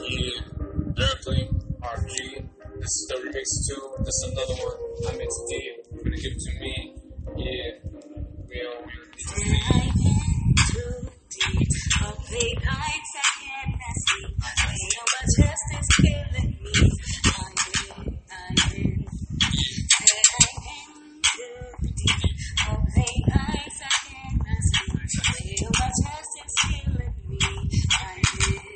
Yeah, Airplane, RG. This is the remix too. This is another one. I'm into deep. Gonna give it to me. Yeah, we are too deep. Play nights I cannot sleep. My chest is killing me. I'm in. Said I am too deep. Play nights I cannot sleep. My chest is killing me. I'm in.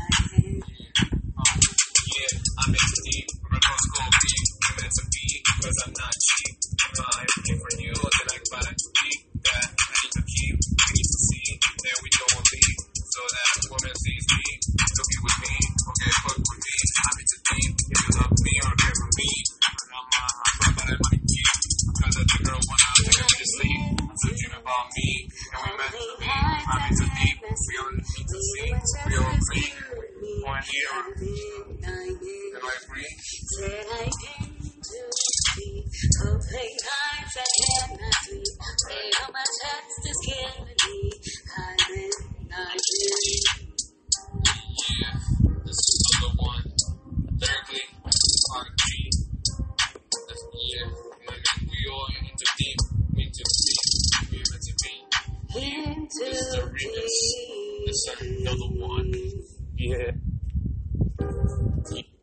Yeah, I'm into deep. My clothes go deep. I'm into deep because I'm not cheap. I'm looking for you, then I find a deep that I need to keep. We need to see that we don't leave. So that woman sees me. She'll be with me. Okay, fuck with me. I'm into deep. If you love me or care for me. But I'm about it, money deep. Because of the girl wanna take me to sleep. So dream about me. And we meant to be. I'm into deep. We all need to see. We all agree. One year. And I agree. Said I am too deep. Play nights I cannot sleep. My chest is killing me. I'm in. Yeah, this is another one. Thirdly, RG. Yeah, my man, we all into deep. Into deep. We meant to be. This is the remix. This is another one. Yeah.